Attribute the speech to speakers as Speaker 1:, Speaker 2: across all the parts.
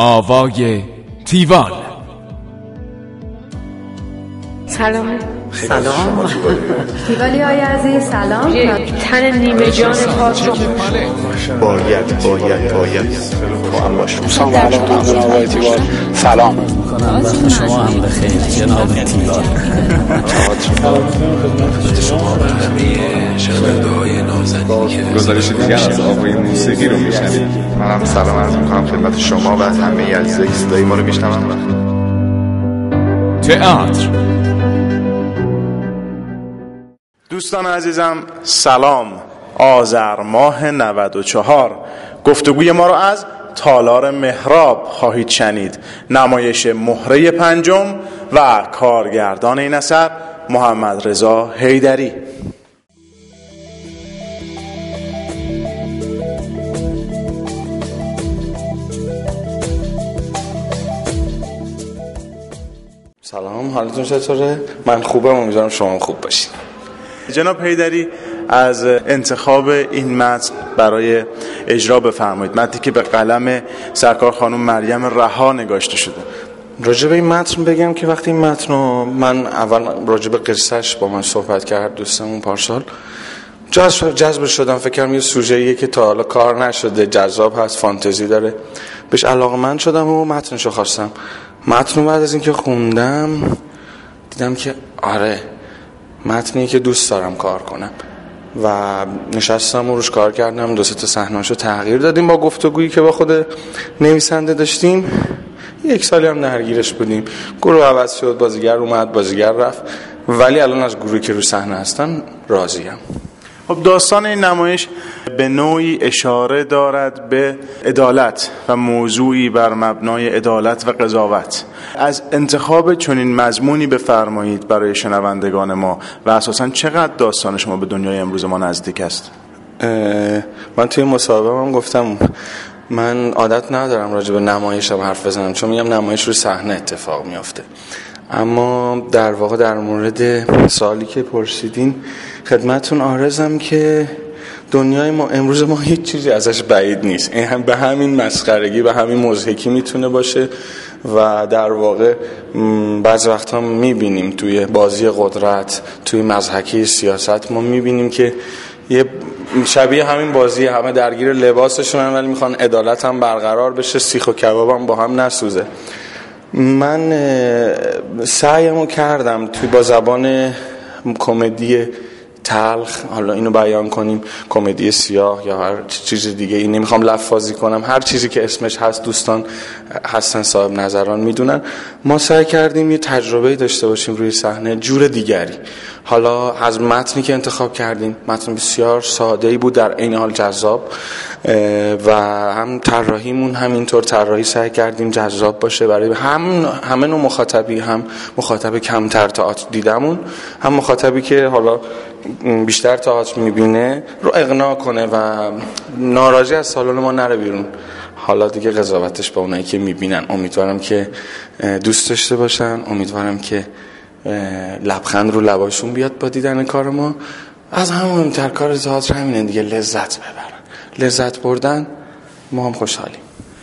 Speaker 1: آوای تیوان.
Speaker 2: سلام.
Speaker 3: سلام
Speaker 2: تیوالی های عزیز سلام. تن نیمه جان پاک رو
Speaker 3: باید با هم باشم.
Speaker 4: سلام علیکم جناب آقای تیوال. سلام
Speaker 5: میکنم وقت شما هم بخیر جناب تیوال.
Speaker 6: شما و همه شنونده‌های نازنین
Speaker 7: گزارش دیگر از آوای موسیقی رو میشنوید.
Speaker 3: منم سلام عرض میکنم خدمت شما و همه عزیزایی که صدای ما رو میشنون.
Speaker 1: تئاتر.
Speaker 8: دوستان عزیزم سلام. آذر ماه 94 گفتگوی ما رو از تالار محراب خواهید شنید. نمایش مهره پنجم و کارگردان این اثر محمد رضا حیدری.
Speaker 4: سلام، حالتون چطوره؟ من خوبم، امیدوارم شما خوب باشین.
Speaker 8: جناب حیدری از انتخاب این متن برای اجرا بفرمایید. متنی که به قلم سرکار خانم مریم رها نگاشته شده.
Speaker 4: راجع به این متن بگم که وقتی این متن رو من اول راجع به قصهش با من صحبت کرد دوستمون پارسال، جذب شدم. فکر کنم یه سوژه‌ایه که تا حالا کار نشده، جذاب هست، فانتزی داره، بهش علاقه‌مند شدم و متنشو خواستم. متن بعد از اینکه خوندم دیدم که آره متنی که دوست دارم کار کنم و نشستم و روش کار کردم. 2-3 تا صحنه‌اشو تغییر دادیم با گفتگویی که با خود نویسنده داشتیم. 1 سالی هم درگیرش بودیم. گروه عوض شد، بازیگر اومد، بازیگر رفت، ولی الان از گروهی که روی صحنه هستن راضیم.
Speaker 8: خب داستان این نمایش به نوعی اشاره دارد به عدالت و موضوعی بر مبنای عدالت و قضاوت. از انتخاب چنین مضمونی بفرمایید برای شنوندگان ما و اساساً چقدر داستان شما به دنیای امروز ما نزدیک است؟
Speaker 4: من توی مصاحبه هم گفتم من عادت ندارم راجع به نمایشم حرف بزنم، چون میگم نمایش روی صحنه اتفاق میافته. اما در واقع در مورد سوالی که پرسیدین خدمتون عارضم که دنیای ما امروز ما هیچ چیزی ازش بعید نیست. این هم به همین مسخرگی، به همین مضحکی میتونه باشه و در واقع بعض وقتا میبینیم توی بازی قدرت، توی مضحکی سیاست ما میبینیم که یه شبیه همین بازی، همه درگیر لباسشون ولی میخوان عدالت هم برقرار بشه، سیخ و کباب هم با هم نسوزه. من سعیمو کردم توی با زبان کمدی تلخ، حالا اینو بیان کنیم، کمدی سیاه یا هر چیز دیگه، این نمیخوام لفاظی کنم، هر چیزی که اسمش هست دوستان هستن صاحب نظران میدونن. ما سعی کردیم یه تجربه داشته باشیم روی صحنه جور دیگری. حالا از متنی که انتخاب کردیم، متن بسیار ساده‌ای بود در عین حال جذاب و هم طراحیمون همینطور طراحی سعی کردیم جذاب باشه برای همه نوع مخاطبی، هم مخاطب کمتر تئاتر دیدمون، هم مخاطبی که حالا بیشتر تئاتر میبینه رو اقناع کنه و ناراضی از سالن ما نره بیرون. حالا دیگه قضاوتش با اونایی که میبینن. امیدوارم که دوست داشته باشن، امیدوارم که لبخند رو لباشون بیاد با دیدن کار ما. از همه مهمتر کار تئاتر همینه دیگه، لذت ببرن. لذت بردن ما هم خوشحالیم.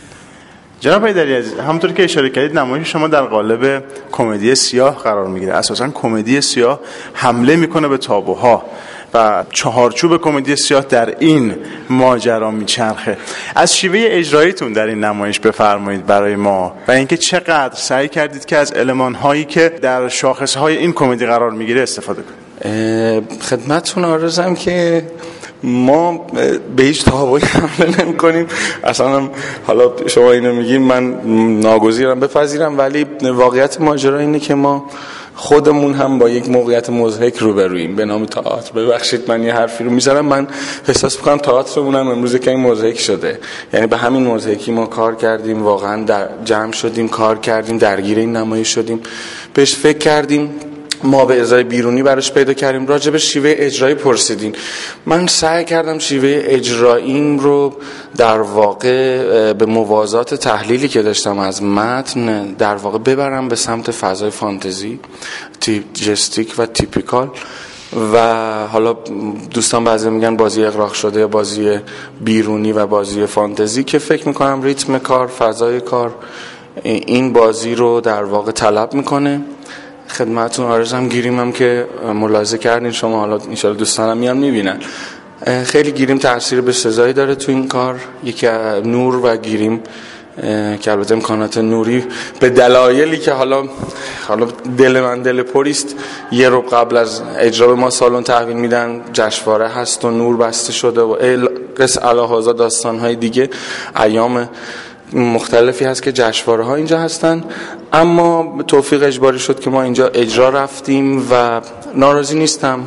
Speaker 8: جناب حیدری عزیز، همونطور که اشاره کردید نمایش شما در قالب کمدی سیاه قرار میگیره. اساساً کمدی سیاه حمله میکنه به تابوها و چهارچوب کمدی سیاه در این ماجرا میچرخه. از شیوه اجراییتون در این نمایش بفرمایید برای ما و اینکه چقدر سعی کردید که از المان‌هایی که در شاخصهای این کمدی قرار میگیره استفاده کنید.
Speaker 4: خدمتتون عرضم که ما به هیچ تابویی حمله نمی‌کنیم. اصلا حالا شما اینو میگیم من ناگزیرم بپذیرم، ولی واقعیت ماجرا اینه که ما خودمون هم با یک موقعیت مضحک روبرویم به نام تئاتر. ببخشید من یه حرفی رو میزنم، من احساس میکنم تئاترمون هم امروز که این مضحک شده. یعنی به همین مضحکی ما کار کردیم، واقعا جمع شدیم، کار کردیم، درگیر این نمایش شدیم، بهش فکر کردیم، ما به ازای بیرونی براش پیدا کردیم. راجع به شیوه اجرایی پرسیدین. من سعی کردم شیوه اجراییم رو در واقع به موازات تحلیلی که داشتم از متن در واقع ببرم به سمت فضای فانتزی، جستیک و تیپیکال و حالا دوستان بعضی میگن بازی اغراق شده یا بازی بیرونی و بازی فانتزی، که فکر میکنم ریتم کار، فضای کار این بازی رو در واقع طلب میکنه. خدمتتون آرزم گیریمم که ملاحظه کردین شما، حالا انشالله دوستانم میان میبینن، خیلی گیریم تاثیر بسزایی داره تو این کار. یکی نور و گیریم که البته امکانات نوری به دلایلی که حالا دل من دل پریست، یه رو قبل از اجرا به ما سالن تحویل میدن، جشنواره هست و نور بسته شده و قص علاهازا داستانهای دیگه، ایام مختلفی هست که جشنواره ها اینجا هستن. اما توفیق اجباری شد که ما اینجا اجرا رفتیم و ناراضی نیستم.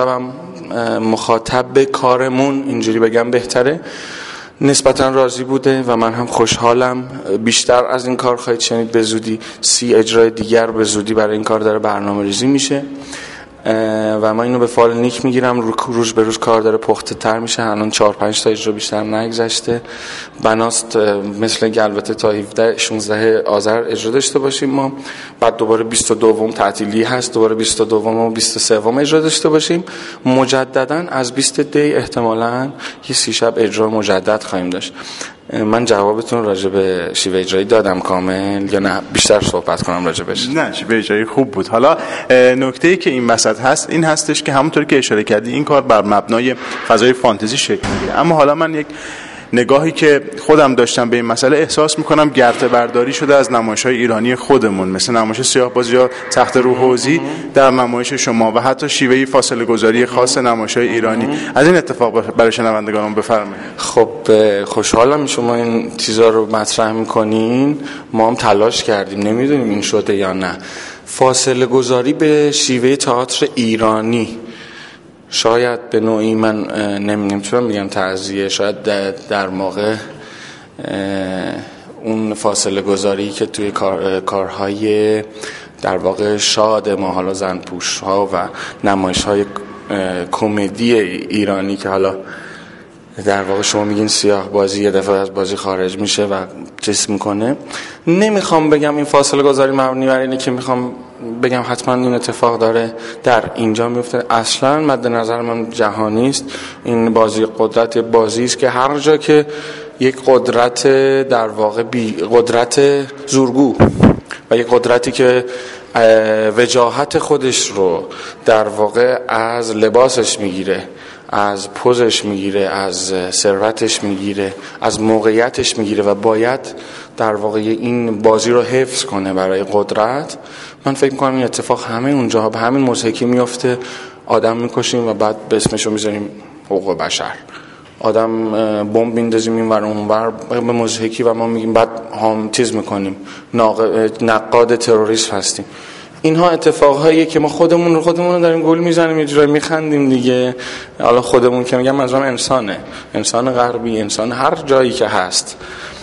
Speaker 4: مخاطب کارمون اینجوری بگم بهتره، نسبتا راضی بوده و من هم خوشحالم. بیشتر از این کار خواهید شنید به زودی. 30 اجرای دیگر به زودی برای این کار داره برنامه ریزی میشه و من اینو به فال نیک میگیرم. روز به روز کار داره پخته تر میشه. الان 4-5 تا اجرا بیشتر نگذشته. بناست مثل البته تا 17-16 آذر اجرا داشته باشیم ما، بعد دوباره 22 تعطیلی هست، دوباره 22 و 23 اجرا داشته باشیم. مجددا از 20 دی احتمالاً یه 30 شب اجرا مجدد خواهیم داشت. من جوابتون راجع به شیوه اجرایی دادم کامل یا نه بیشتر صحبت کنم راجع بهش؟
Speaker 8: نه، شیوه اجرایی خوب بود. حالا نکته‌ای که این وسط هست این هستش که همونطور که اشاره کردی این کار بر مبنای فضای فانتزی شکل میگیره. اما حالا من یک نگاهی که خودم داشتم به این مسئله، احساس میکنم گرته برداری شده از نمایش‌های ایرانی خودمون، مثل نمایش سیاه‌بازی یا تخت روحوزی در نمایش شما و حتی شیوه فاصله گذاری خاص نمایش‌های ایرانی. از این اتفاق برای شنوندگانم بفرمایید.
Speaker 4: خب خوشحالم شما این چیزا رو مطرح میکنین. ما هم تلاش کردیم، نمیدونیم این شده یا نه. فاصله گذاری به شیوه تئاتر ایرانی شاید به نوعی من نمیتونم بگم تعزیه، شاید در موقع اون فاصله گذاری که توی کارهای در واقع شاد ما، حالا زنپوش ها و نمایش های کمدی ایرانی که حالا در واقع شما میگین سیاه بازی یه دفعه از بازی خارج میشه و جسم میکنه. نمیخوام بگم این فاصله گذاری مبنی بر اینه که میخوام بگم حتما این اتفاق داره در اینجا میفته. اصلا مد نظر من جهانی است. این بازی قدرت بازی است که هر جا که یک قدرت در واقع قدرت زورگو و یک قدرتی که وجاهت خودش رو در واقع از لباسش میگیره، از پوزش میگیره، از ثروتش میگیره، از موقعیتش میگیره و باید در واقع این بازی رو حفظ کنه برای قدرت. من فکر میکنم این اتفاق همه اونجا به همین مضحکی میفته. آدم میکشیم و بعد به اسمشو میذاریم حقوق بشر. آدم بمب میندازیم این ور اون ور به مضحکی و ما میگیم بعد چیز میکنیم، نقاد تروریسم هستیم. اینها اتفاقهاییه که ما خودمون رو داریم گول میزنیم، یه جورایی میخندیم دیگه. حالا خودمون که میگم منظورم انسان غربی، انسان هر جایی که هست.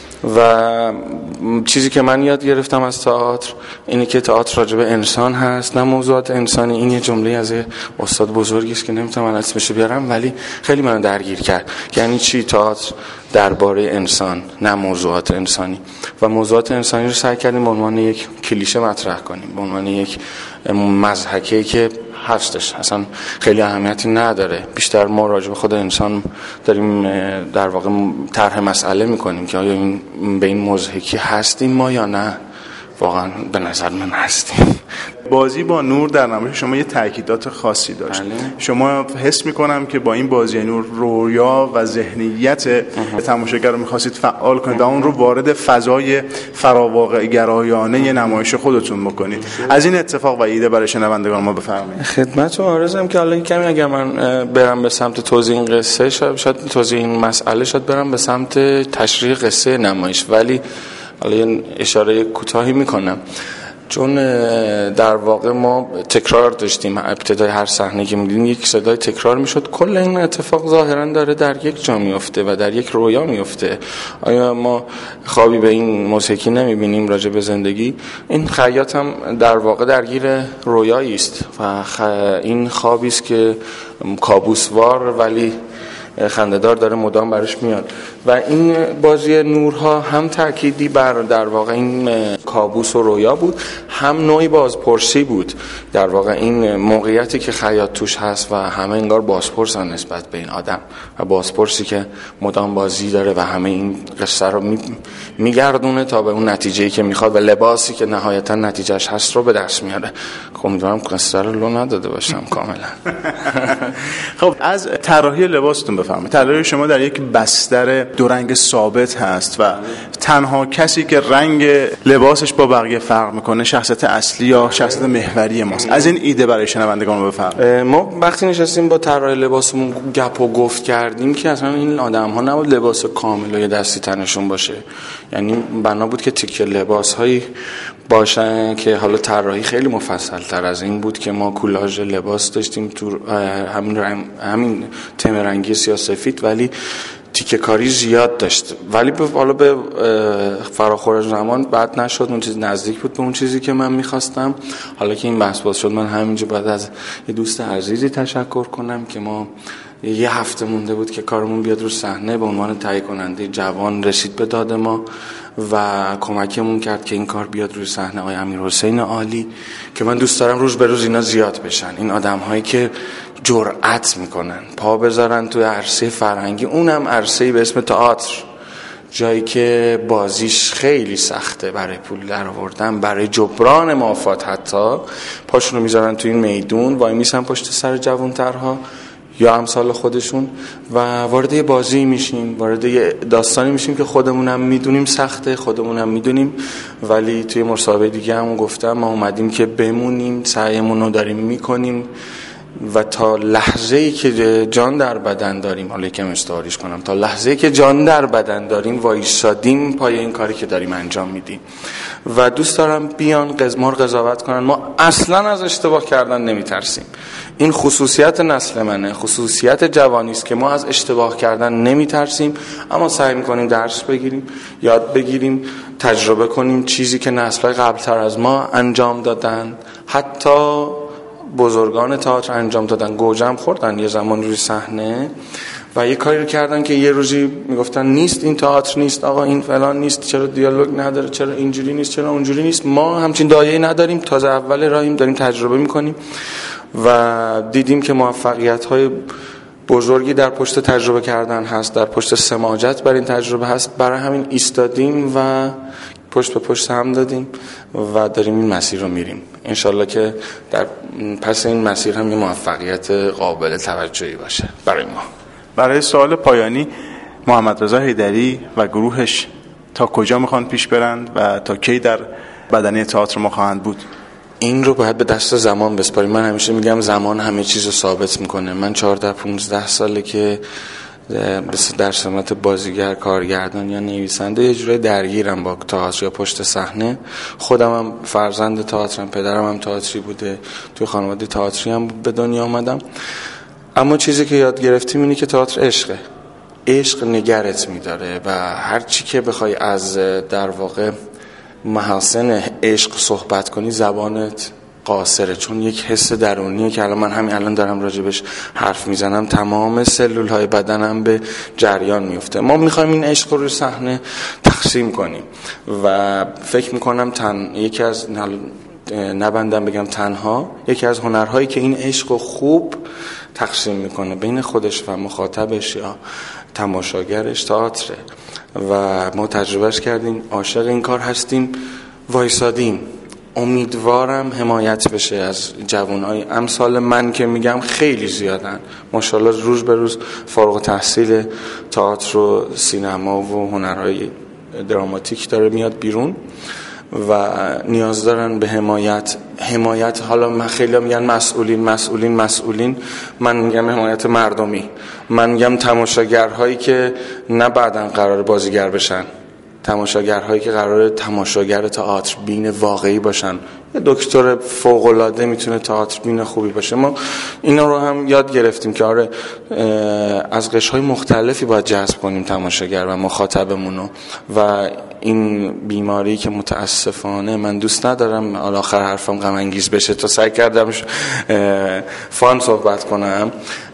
Speaker 4: و چیزی که من یاد گرفتم از تئاتر اینه که تئاتر راجع به انسان هست نه موضوعات انسانی. این یه جمله از یه استاد بزرگی است که نمیتونم اسمش بیارم ولی خیلی منو درگیر کرد. یعنی چی تئاتر درباره انسان نه موضوعات انسانی؟ و موضوعات انسانی رو سعی کردیم به عنوان یک کلیشه مطرح کنیم، به عنوان یک مضحکه‌ای که هستش اصلا خیلی اهمیتی نداره. بیشتر ما راجع به خود انسان داریم در واقع طرح مسئله میکنیم که آیا به این مضحکی هستیم ما یا نه. واقعا به نظر من هستیم.
Speaker 8: بازی با نور در نمایش شما یه تاکیدات خاصی داشت. شما حس میکنم که با این بازی نور رویا و ذهنیت تماشاگر رو میخواستید فعال کنید و اون رو وارد فضای فراواقع گرایانه نمایش خودتون بکنید. از این اتفاق و ایده برای شنوندگان ما بفرمایید.
Speaker 4: خدمتتون عرضم که حالا کمی اگر من برم به سمت توضیح این قصه، شاید توضیح این مسئله، شاید برم به سمت تشریح قصه نمایش، ولی حالا اشاره کوتاهی میکنم. چون در واقع ما تکرار داشتیم، ابتدای هر صحنه که می‌دیدیم یک صدای تکرار میشد. کل این اتفاق ظاهرا داره در یک جا میفته و در یک رویا میفته. آیا ما خوابی به این موسیقی نمیبینیم راجع به زندگی؟ این خیاط هم در واقع درگیر رویایی است و این خوابی است که کابوسوار ولی خنده‌دار داره مدام برش میاد. و این بازی نورها هم تأکیدی بر در واقع این کابوس و رویا بود، هم نوعی بازپرسی بود در واقع این موقعیتی که خیاط توش هست و همه انگار بازپرسن نسبت به این آدم و بازپرسی که مدام بازی داره و همه این قصه رو میگردونه تا به اون نتیجه‌ای که میخواد و لباسی که نهایتا نتیجهش هست رو به دست میاره. امیدوارم قصه رو لو نداده باشم کاملا.
Speaker 8: خب از طراحی لباستون بفهمید. طراحی شما در یک بستر دو رنگ ثابت هست و تنها کسی که رنگ لباسش با بقیه فرق میکنه شخصیت اصلی یا شخصیت محوری ماست. از این ایده برای شنوندگان بفرمایید.
Speaker 4: ما وقتی نشستیم با طراح لباسمون گپ و گفت کردیم که اصلا این آدم‌ها نباید لباس کامل و دستی تنشون باشه، یعنی بنا بود که تیکه لباس‌هایی باشن که حالا طراحی خیلی مفصل تر از این بود که ما کولاژ لباس داشتیم تو همین تم رنگی سیاه سفید ولی تیکه کاری زیاد داشت، ولی حالا به فراخور زمان بعد نشد اون چیز نزدیک بود به اون چیزی که من میخواستم. حالا که این بحث باز شد من همینجا بعد از یه دوست عزیزی تشکر کنم که ما یه هفته مونده بود که کارمون بیاد رو صحنه به عنوان تهیه کننده جوان رسید به داد ما و کمکمون کرد که این کار بیاد روی صحنه. آقای امیرحسین عالی که من دوست دارم روز به روز اینا زیاد بشن، این آدم هایی که جرأت میکنن پا بذارن توی عرصه فرهنگی، اونم عرصه‌ای به اسم تئاتر، جایی که بازیش خیلی سخته برای پول در آوردن، برای جبران مافات حتی پاشونو میذارن توی این میدون وای میسن پشت سر جوانترها یا امثال خودشون و وارد یه بازی میشیم، وارد یه داستانی میشیم که خودمونم میدونیم سخته، خودمونم میدونیم، ولی توی مسابقه دیگه هم گفتم ما اومدیم که بمونیم، سعیمون رو داریم میکنیم و تا لحظه‌ای که جان در بدن داریم، حالا یکم استعاریش کنم، تا لحظه‌ای که جان در بدن داریم وایسادیم پای این کاری که داریم انجام میدیم و دوست دارم بیان ما رو قضاوت کنن. ما اصلا از اشتباه کردن نمیترسیم، این خصوصیت نسل منه، خصوصیت جوانی است که ما از اشتباه کردن نمیترسیم، اما سعی میکنیم درس بگیریم، یاد بگیریم، تجربه کنیم چیزی که نسل‌های قبل‌تر از ما انجام دادن، حتی بزرگان تئاتر انجام دادن، گوجم خوردن یه زمان روی صحنه و یه کاری رو کردن که یه روزی میگفتن نیست، این تئاتر نیست آقا، این فلان نیست، چرا دیالوگ نداره، چرا اینجوری نیست، چرا اونجوری نیست. ما همچین دایه‌ای نداریم، تازه اول راهیم، داریم تجربه میکنیم و دیدیم که موفقیت‌های بزرگی در پشت تجربه کردن هست، در پشت سماجت بر این تجربه هست، برای همین ایستادیم و پشت به پشت هم دادیم و داریم این مسیر رو میریم. انشالله که در پس این مسیر هم یه موفقیت قابل توجهی باشه برای ما.
Speaker 8: برای سوال پایانی، محمد رضا حیدری و گروهش تا کجا میخوان پیش برند و تا کی در بدنه تئاتر ما خواهند بود؟
Speaker 4: این رو باید به دست زمان بسپاریم. من همیشه میگم زمان همه چیز رو ثابت میکنه. من 14-15 ساله که در سمت بازیگر، کارگردان یا نویسنده یه جوری درگیرم با تئاتر یا پشت صحنه. خودم هم فرزند تئاترم، پدرم هم تئاتری بوده، توی خانواده تئاتری هم به دنیا آمدم. اما چیزی که یاد گرفتیم اینه که تئاتر عشقه، عشق نگرت میداره و هر چی که بخوای از در واقع محاسن عشق صحبت کنی زبانت قاصره، چون یک حس درونیه که من همین الان دارم راجبش حرف میزنم، تمام سلول های بدنم به جریان میفته. ما میخوایم این عشق رو روی صحنه تقسیم کنیم و فکر میکنم یکی از نبندم بگم تنها یکی از هنرهایی که این عشق رو خوب تقسیم میکنه بین خودش و مخاطبش یا تماشاگرش تئاتر و ما تجربهش کردیم، عاشق این کار هستیم، وایسادیم. امیدوارم حمایت بشه از جوانای امثال من که میگم خیلی زیادن، ماشاءالله روز به روز فارغ التحصیل تئاتر و سینما و هنرهای دراماتیک داره میاد بیرون و نیاز دارن به حمایت. حالا من خیلی میگن مسئولین، من میگم حمایت مردمی، من میگم تماشاگرهایی که نه بعدن قرار بازیگر بشن، تماشاگرهایی که قراره تماشاگر تئاتر بین واقعی باشن. یه دکتر فوق‌العاده میتونه تئاتر بین خوبی باشه. ما اینا رو هم یاد گرفتیم که آره از قشرهای مختلفی باید جذب کنیم تماشاگر و مخاطبمونو و این بیماری که متاسفانه من دوست ندارم آخر حرفم غم انگیز بشه، تا سعی کردم فان صحبت کنم،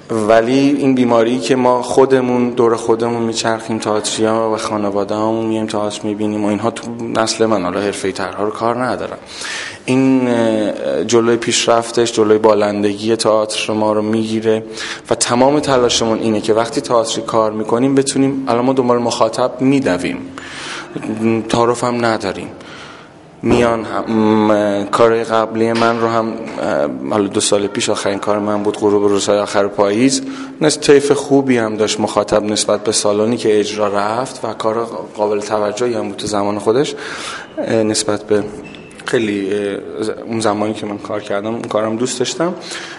Speaker 4: ولی این بیماری که ما خودمون دور خودمون میچرخیم، تئاتریا و خانواده‌هامون میایم تئاتر میبینیم و اینها تو نسل من حالا حرفه‌ای‌ترها رو کار ندارم، این جلوی پیشرفتش، جلوی بالندگی تئاتر ما رو میگیره و تمام تلاشمون اینه که وقتی تئاتری کار میکنیم بتونیم، الان ما دنبال مخاطب میدویم، تعارف هم نداریم، میان کار قبلی من رو هم حالا 2 سال پیش آخرین کار من بود، غروب روزهای آخر پاییز، طیف خوبی هم داشت مخاطب نسبت به سالونی که اجرا رفت و کار قابل توجهی هم بود تو زمان خودش نسبت به خیلی اون زمانی که من کار کردم، اون کارم دوست داشتم.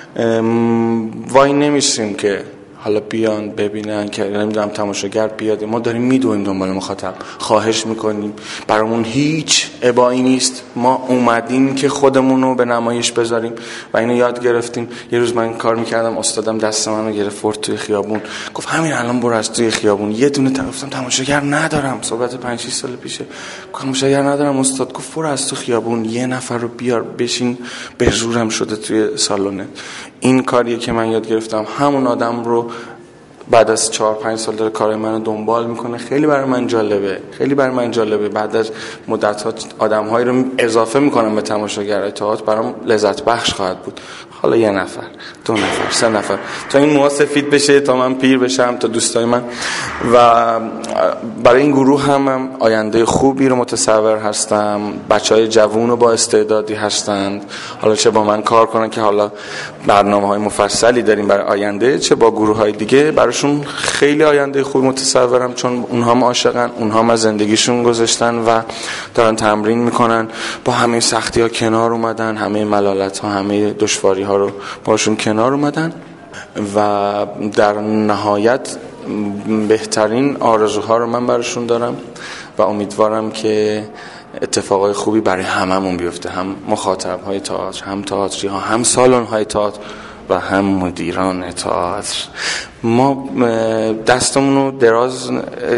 Speaker 4: وای نمیشیم که حالا بیان ببینن که نمیدونم تماشاگر بیاد، ما داریم میدویم دنبال مخاطب، خواهش میکنیم، برامون هیچ ابایی نیست، ما اومدیم که خودمون رو به نمایش بذاریم و اینو یاد گرفتیم. یه روز من کار میکردم، استادم دست منو گرفت برد توی خیابون، گفت همین الان برو از توی خیابون، یه دونه گفتم تماشاگر ندارم، صحبت 5-6 سال پیشه، گفتم تماشاگر ندارم استاد، گفت برو از تو خیابون یه نفر رو بیار بشین، به زورم شده توی سالن. این کاریه که من یاد گرفتم، همون آدم رو بعد از 4-5 سال داره کار منو دنبال میکنه، خیلی برای من جالبه، بعد از مدت‌ها آدم‌هایی رو اضافه میکنم به تماشاگرای تئاتر، برام لذت بخش خواهد بود. حالا 1 نفر، 2 نفر، 3 نفر، تا این موها سفید بشه، تا من پیر بشم، تا دوستای من. و برای این گروه هم آینده خوبی رو متصور هستم، بچهای جوون و با استعدادی هستند، حالا چه با من کار کنن که حالا برنامه‌های مفصلی داریم برای آینده، چه با گروه‌های دیگه، براشون خیلی آینده خوبی متصورم، چون اونها هم عاشقن، اونها هم از زندگیشون گذاشتن و دارن تمرین میکنن، با همه سختی‌ها کنار اومدن، همه ملالت‌ها، همه دشواری‌ها رو باشون کنار اومدن و در نهایت بهترین آرزوها رو من براشون دارم و امیدوارم که اتفاقای خوبی برای هممون بیفته، هم مخاطب‌های تئاتر، هم تئاتری‌ها، هم سالن‌های تئاتر و هم مدیران تئاتر. ما دستمون رو دراز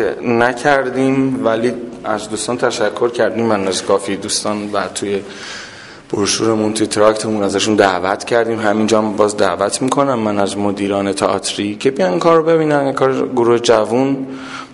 Speaker 4: نکردیم ولی از دوستان تشکر کردیم، من از کافی دوستان و توی بروشورمون، توی تراکتمون ازشون دعوت کردیم، همینجا هم باز دعوت میکنم من از مدیران تئاتری که بیان این کار رو ببینن، کار گروه جوون.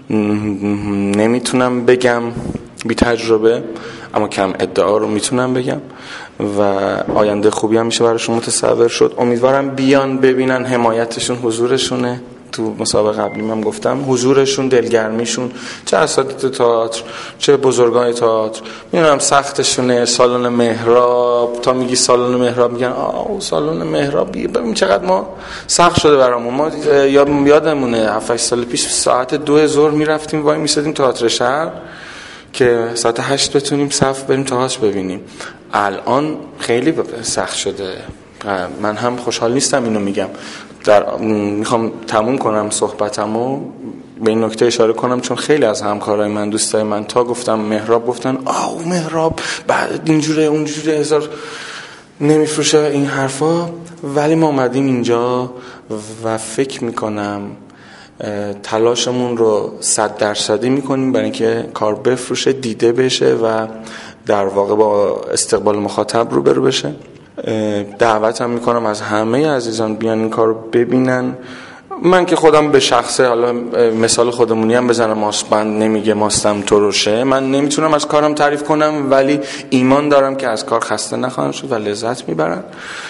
Speaker 4: نمیتونم بگم بی تجربه، اما کم ادعا رو میتونم بگم و آینده خوبی هم میشه براشون متصور شد. امیدوارم بیان ببینن، حمایتشون حضورشونه. تو مسابقه قبلی هم گفتم حضورشون، دلگرمیشون، چه اساتید تئاتر چه بزرگان تئاتر، میدونم سختشونه. سالن مهراب، تا میگی سالن مهراب میگن سالن مهراب، ببین چقدر ما سخت شده برامون. ما یادمونه 7-8 سال پیش ساعت 2 ظهر میرفتیم وای میسادیم تئاتر شهر که ساعت 8 بتونیم صف بریم تئاتر ببینیم. الان خیلی سخت شده. من هم خوشحال نیستم اینو میگم. میخوام تموم کنم صحبتمو، به این نکته اشاره کنم چون خیلی از همکارای من، دوستای من تا گفتم مهراب گفتن مهراب بعد اینجوره اونجوره، هزار نمیفروشه این حرفا، ولی ما اومدیم اینجا و فکر میکنم تلاشمون رو 100% میکنیم برای اینکه کار بفروشه، دیده بشه و در واقع با استقبال مخاطب روبرو بشه. دعوت هم میکنم از همه عزیزان بیان این کار رو ببینن. من که خودم به شخصه، حالا مثال خودمونی هم بزنم، ماستبند نمیگه ماستم ترشه، من نمیتونم از کارم تعریف کنم ولی ایمان دارم که از کار خسته نخواهم شد و لذت میبرن.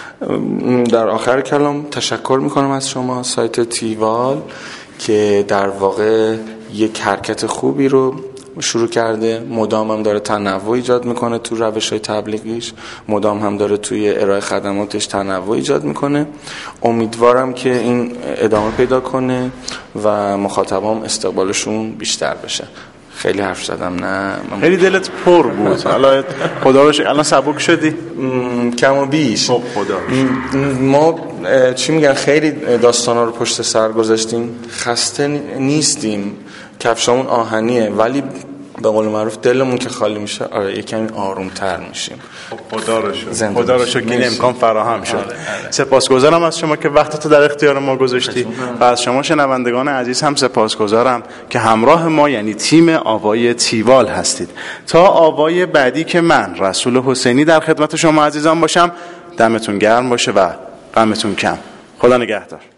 Speaker 4: در آخر کلام تشکر میکنم از شما سایت تیوال که در واقع یک حرکت خوبی رو شروع کرده، مدام هم داره تنوع ایجاد میکنه تو روش‌های تبلیغیش، مدام هم داره توی ارائه خدماتش تنوع ایجاد میکنه. امیدوارم که این ادامه پیدا کنه و مخاطبام استقبالشون بیشتر بشه. خیلی حرف زدم، نه
Speaker 8: خیلی دلت پر بود. حالا خدا رو شکر الان سبک شدی
Speaker 4: کم و بیش.
Speaker 8: خب خدا
Speaker 4: ما چی میگن خیلی داستانا رو پشت سر گذاشتیم، خسته نیستیم، کفشامون آهنیه ولی به قول معروف دلمون که خالی میشه آره یکمی آرومتر میشیم.
Speaker 8: خدا رو شکر این امکان فراهم شد. سپاسگزارم از شما که وقتتو در اختیار ما گذاشتی و از شما شنوندگان عزیز هم سپاسگزارم که همراه ما یعنی تیم آوای تیوال هستید. تا آوای بعدی که من رسول حسینی در خدمت شما عزیزان باشم، دمتون گرم باشه و غمتون کم. خدا نگهدار.